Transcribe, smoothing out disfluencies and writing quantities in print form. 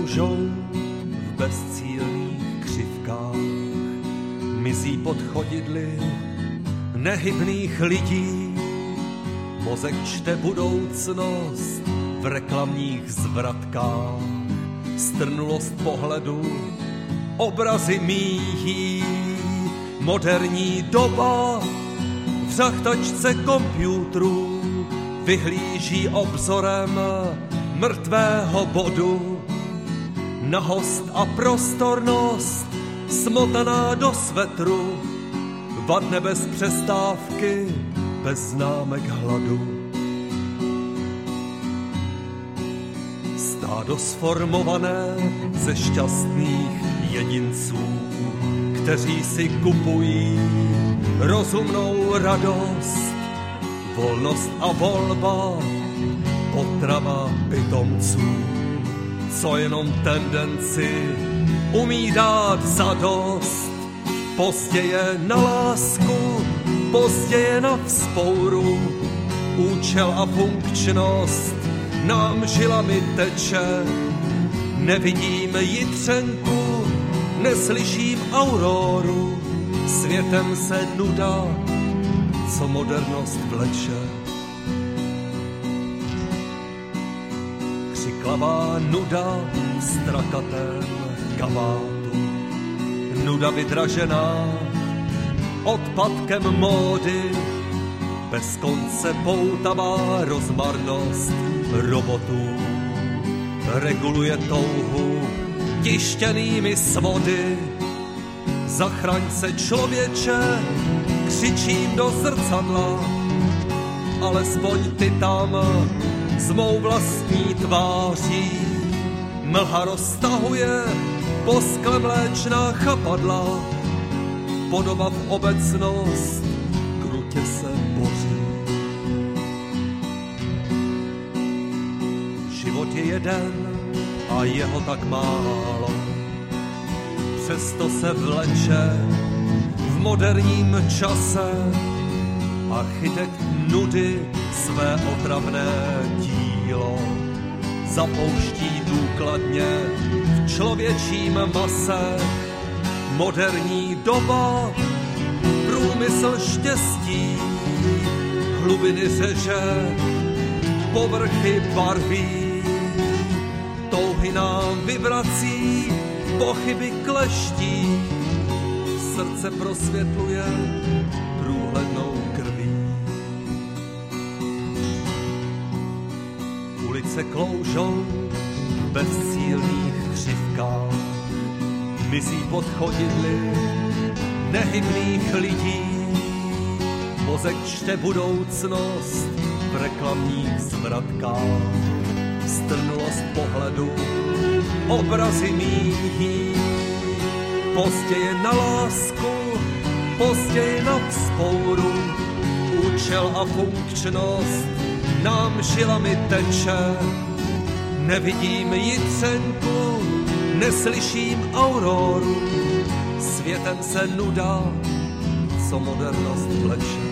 kloužou v bezcílných křivkách, mizí pod chodidly nehybných lidí. Mozek čte budoucnost v reklamních zvratkách, strnulost pohledu obrazy míjí. Moderní doba v řachtačce kompjútru vyhlíží obzorem mrtvého bodu. Nahost a prostornost smotaná do svetru vadne bez přestávky, bez známek hladu. Stádo sformované ze šťastných jedinců, kteří si kupují rozumnou radost, volnost a volba, potrava pitomců, co jenom tendenci umí dát zadost. Pozděje na lásku, pozděje na vzpouru, účel a funkčnost nám žilami teče. Nevidím jitřenku, neslyším auroru, světem se nuda, co modernost vleče. Křiklavá nuda v strakatém kabátu, nuda vydražená odpadkem módy, bez konce poutavá rozmarnost robotů reguluje touhu tištěnými svody. Zachraň se člověče, křičím do zrcadla, alespoň ty tam s mou vlastní tváří. Mlha roztahuje po skle mléčná chapadla, podoba v obecnost krutě se boří. Život je jeden a jeho tak málo, přesto se vleče v moderním čase. Architekt nudy své otravné dílo zapouští důkladně v člověčím mase. Moderní doba, průmysl štěstí, hlubiny řeže, povrchy barví, touhy nám vyvrací, pochyby kleští, srdce prosvětluje průhlednou krví. Ulice kloužou v bezcílných křivkách, mizí pod chodidly nehybných lidí. Mozek čte budoucnost v reklamních zvratkách, strnulost pohledu obrazy míjí. Pozděje na lásku, pozděje na vzpouru, účel a funkčnost nám žilami teče. Nevidím jitřenku, neslyším auroru, světem se nuda, co modernost vleče.